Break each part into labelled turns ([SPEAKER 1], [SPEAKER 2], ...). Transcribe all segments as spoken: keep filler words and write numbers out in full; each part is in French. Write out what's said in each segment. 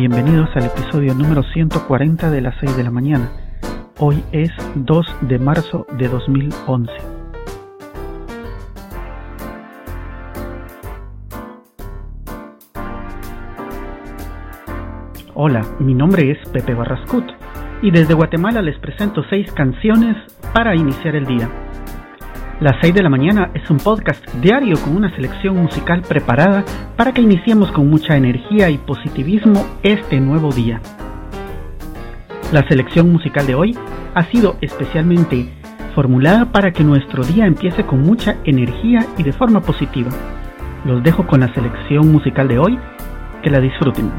[SPEAKER 1] Bienvenidos al episodio número ciento cuarenta de las seis de la mañana. Hoy es dos de marzo de dos mil once. Hola, mi nombre es Pepe Barrascut y desde Guatemala les presento seis canciones para iniciar el día. Las seis de la mañana es un podcast diario con una selección musical preparada para que iniciemos con mucha energía y positivismo este nuevo día. La selección musical de hoy ha sido especialmente formulada para que nuestro día empiece con mucha energía y de forma positiva. Los dejo con la selección musical de hoy, que la disfruten.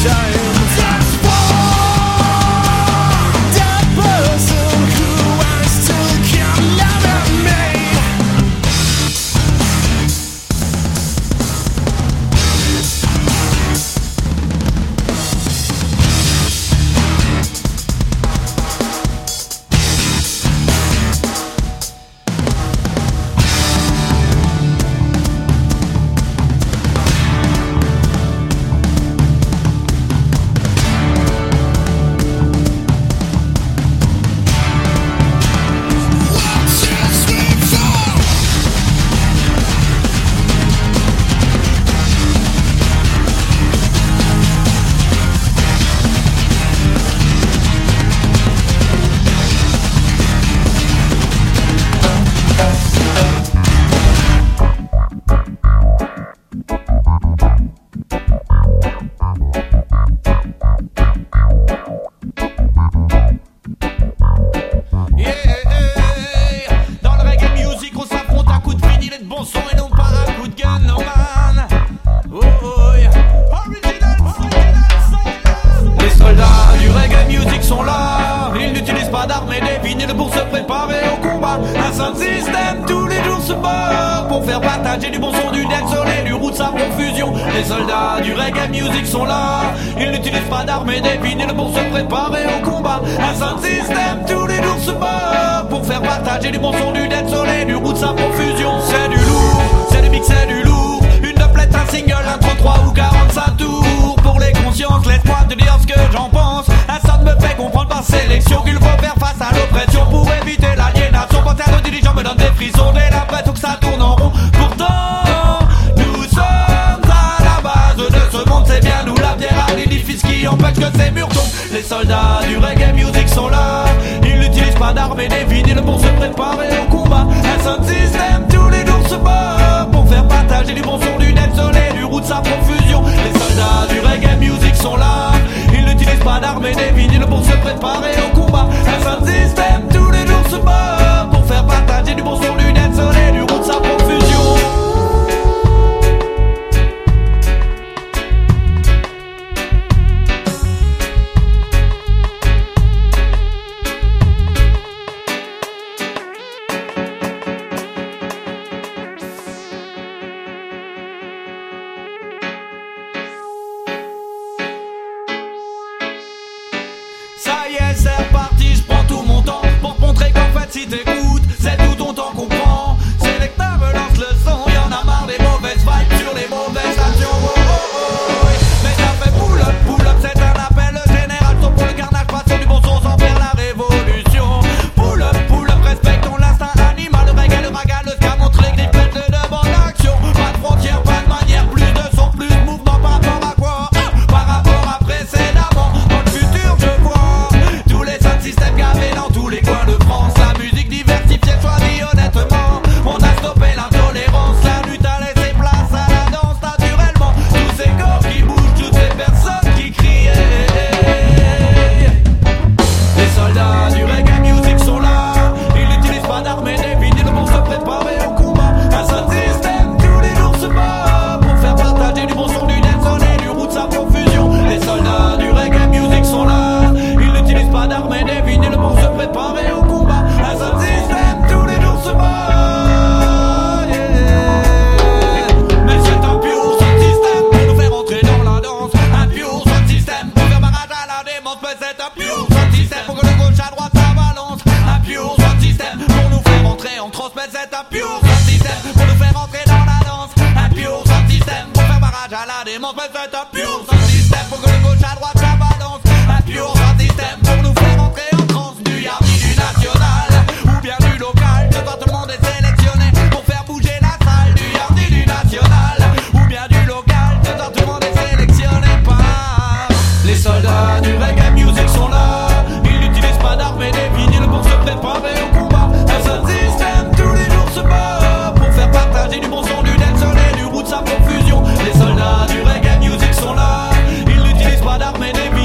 [SPEAKER 2] Les soldats du reggae music sont là, ils n'utilisent pas d'armes et des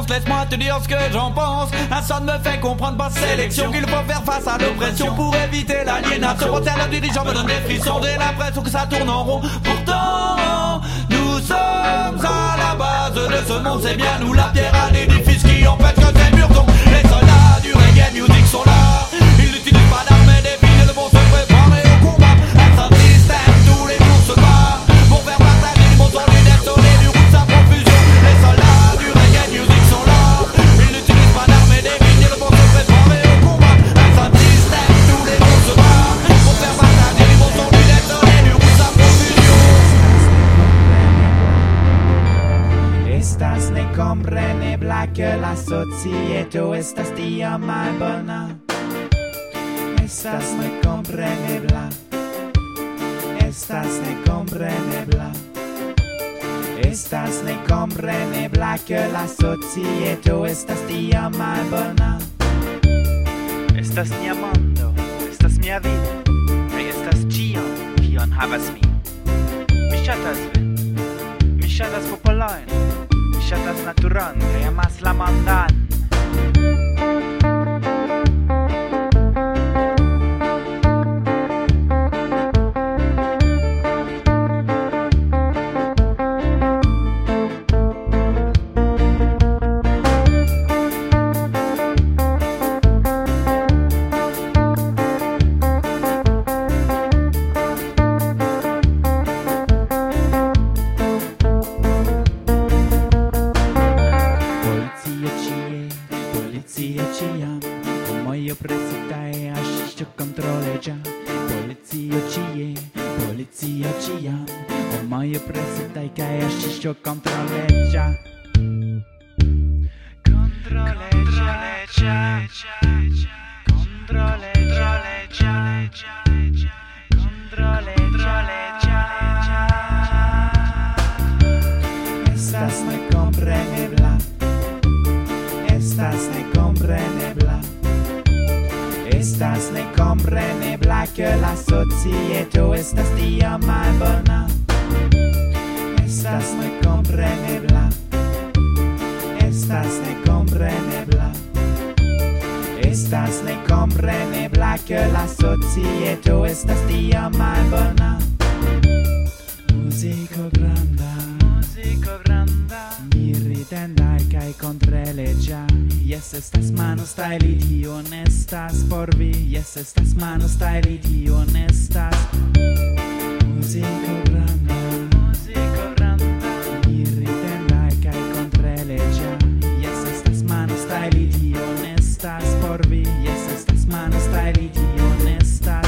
[SPEAKER 2] honte, laisse-moi te dire ce que j'en pense. Un son me fait comprendre par sélection qu'il faut faire face à l'oppression pour éviter l'aliénation. Quand c'est le dirigeant me donne des frissons, j'ai l'impression que ça tourne en rond. Pourtant, nous sommes à la base de ce monde, c'est bien nous la pierre à l'édifice qui empêche que ces murs tombent. Les soldats du reggae music sont là, ils n'utilisent pas d'armes et des billes, ils vont se préparer au combat. Un sound system, tous les jours se bat pour faire partager les mots sur les dettes, sur les du route sa profusion. Les soldats du reggae music sont là, ils n'utilisent pas d'armes et des billes, ils vont se préparer au combat. Un sound system, tous les jours se bat pour faire partager les mots sur les dettes, sur les du route sa profusion.
[SPEAKER 3] Estas ne comprenebla que la societo estas tiam malbona. Estas ne comprenebla. Estas ne comprenebla. Estas ne comprenebla que la societo estas tiam malbona.
[SPEAKER 4] Estas mia mondo, estas mia vido, kaj estas ĉio, kion havas mi. Mi ŝatas vin, mi ŝatas popolojn, mi ŝatas naturon kaj amas la mondan.
[SPEAKER 3] Estas ne comprenebla. Estas ne comprenebla. Estas ne comprenebla que la societo estas tiam malbona. Estas ne comprenebla. Estas ne comprenebla. Estas ne comprenebla que la societo estas tiam malbona. Musico granda,
[SPEAKER 4] Musico granda,
[SPEAKER 3] mi ridendai kai contralegia. Yes, estas manos taili tio nestas por vi. Yes, estas manos taili tio nestas. Musico granda,
[SPEAKER 4] musico granda,
[SPEAKER 3] mi ridendai kai contralegia. Yes, estas manos taili tio nestas por vi. Yes, estas manos taili tio nestas.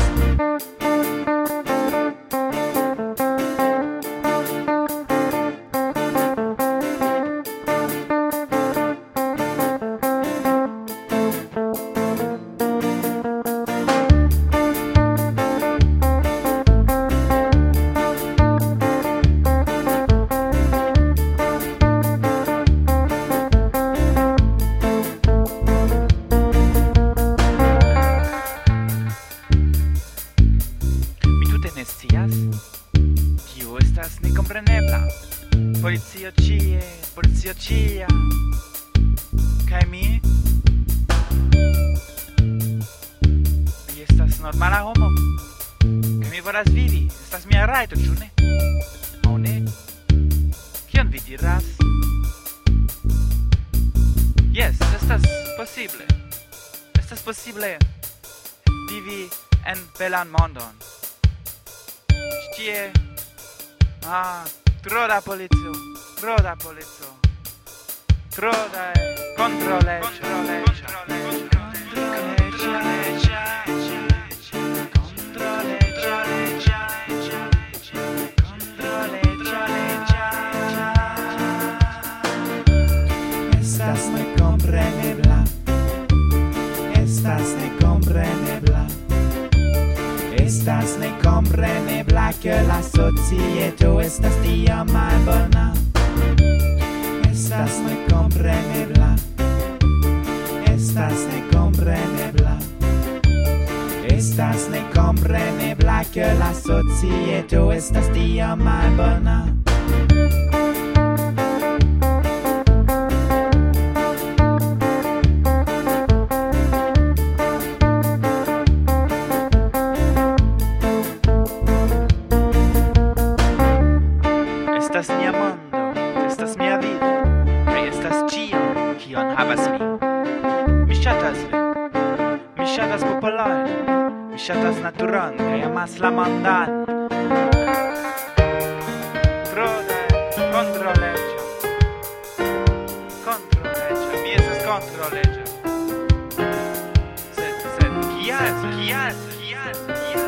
[SPEAKER 4] Tio estas nekomprenebla. Policio ĉie, policio ĉia. Kaj mi? Mi estas normala homo. Kaj mi volas vivi. Estas mia rajto, ĉu ne? Aŭ ne? Kion vi diras? Jes, estas posible. Estas posible vivi en belan mondon. Tie, ah, tro da polico, tro da polico, tro da controleggio, controleggio, controleggio,
[SPEAKER 3] Estas ne comprenebla. Estas ne comprenebla. Estas ne comprenebla que la societo estas tiam malbona. Estas ne comprenebla. Estas ne comprenebla. Estas ne comprenebla que la societo estas tiam malbona.
[SPEAKER 4] estas mia mondo, estas mia vido, kaj estas ĉio, kion havas mi. Mi ŝatas vin, mi ŝatas popolojn, mi ŝatas naturon kaj amas la mondan. Trude, kontroleĝo, kontroleĝo, mi estas kontroleĝo. Sed, sed, kial, kial, kial, kial?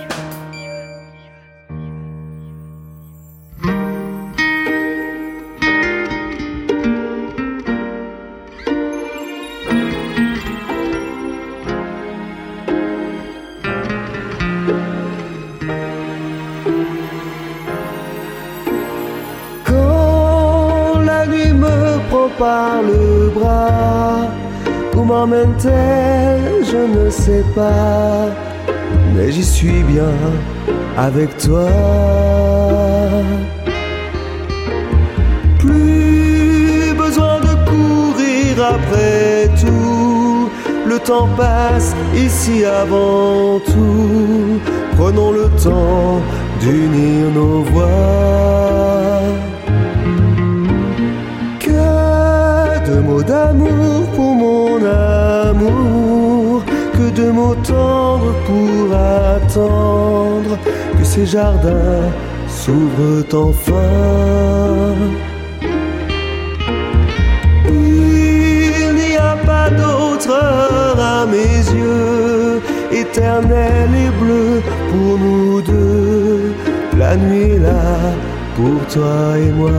[SPEAKER 5] Par le bras, où m'emmène-t-elle, je ne sais pas, mais j'y suis bien avec toi. Plus besoin de courir après tout, le temps passe ici avant tout. Prenons le temps d'unir nos voix. Que de mots d'amour pour mon amour, que de mots tendres pour attendre que ces jardins s'ouvrent enfin. Il n'y a pas d'autre heure à mes yeux, éternelle et bleue pour nous deux. La nuit est là pour toi et moi.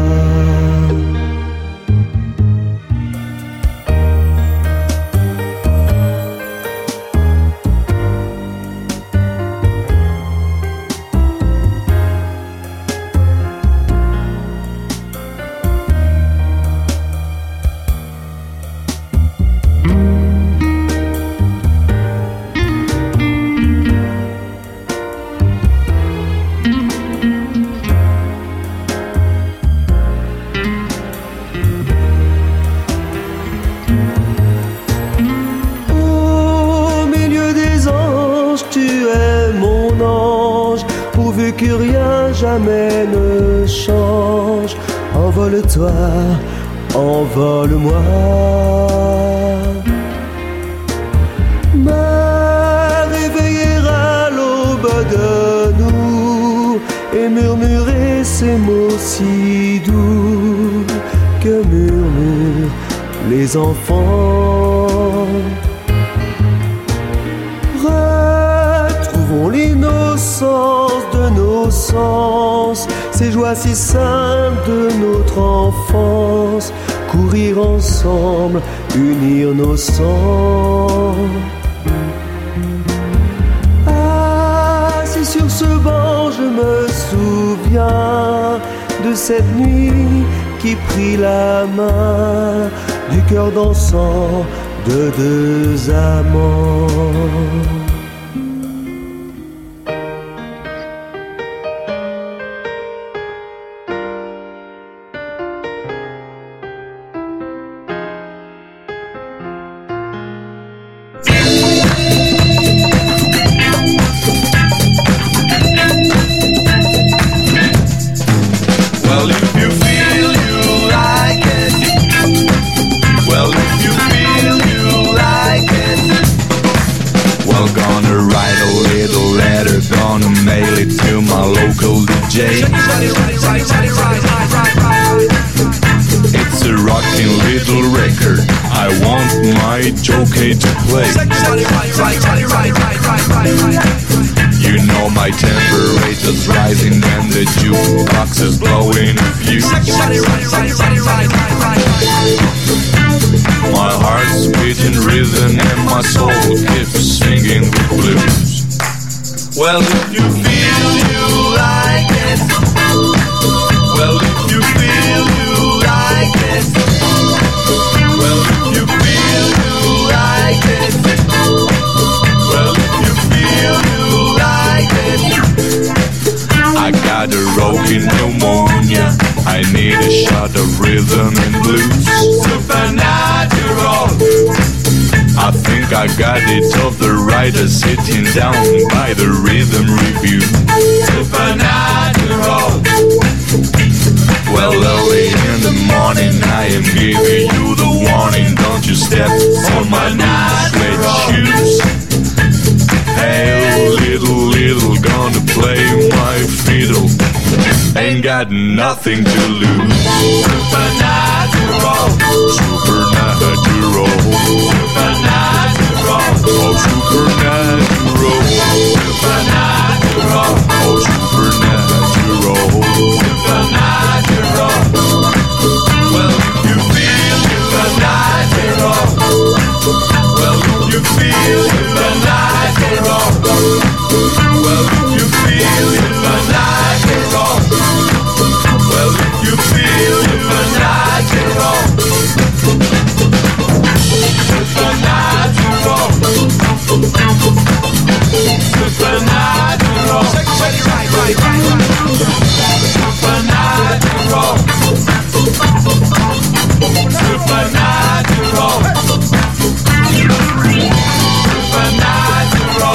[SPEAKER 5] Que rien jamais ne change. Envole-toi, envole-moi. Me réveiller à l'aube de nous et murmurer ces mots si doux que murmurent les enfants. Retrouvons l'innocence de nos sens, ces joies si simples de notre enfance. Courir ensemble, unir nos sangs. Assis sur ce banc, je me souviens de cette nuit qui prit la main du cœur dansant de deux amants.
[SPEAKER 6] It's a rocking little record. I want my jockey to play. You know my temperature's rising and the jukebox is blowing a fuse. My heart's beating rhythm and my soul keeps singing the blues. Well, if you feel you like it, well, if you feel you like it, well, if you feel you like it, well, if you feel you like it. I got a rockin' pneumonia, I need a shot of rhythm and blues. Supernatural, I think I got it off the writer sitting down by the rhythm review. Supernatural, gave you the warning, don't you step on my new suede shoes. Hey, little, little, gonna play my fiddle. Ain't got nothing to lose. Supernatural, supernatural, supernatural, oh supernatural, supernatural, oh supernatural, supernatural. Well, you feel supernatural. Well, you feel supernatural. Well, you feel supernatural. Well, you feel supernatural. Supernatural. Supernatural. Right, right, right, right. Supernatural. Supernatural. Supernatural.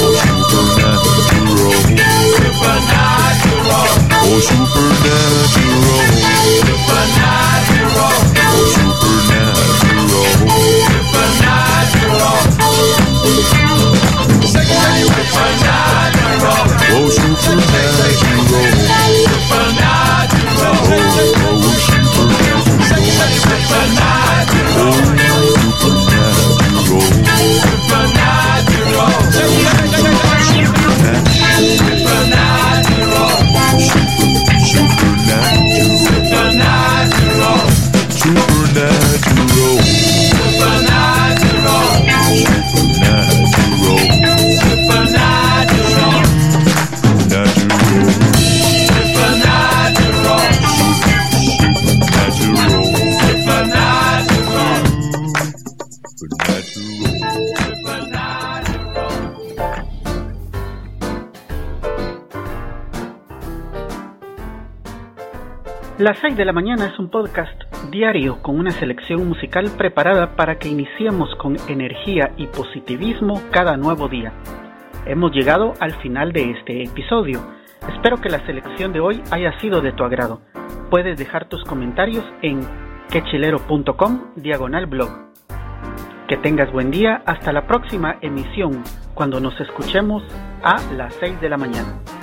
[SPEAKER 6] Supernatural. Oh, supernatural. Supernatural. Oh, supernatural. Supernatural. Supernatural. Oh, supernatural. Supernatural. Oh,
[SPEAKER 1] Las seis de la mañana es un podcast diario con una selección musical preparada para que iniciemos con energía y positivismo cada nuevo día. Hemos llegado al final de este episodio. Espero que la selección de hoy haya sido de tu agrado. Puedes dejar tus comentarios en quechilero.com diagonal blog. Que tengas buen día hasta la próxima emisión cuando nos escuchemos a las seis de la mañana.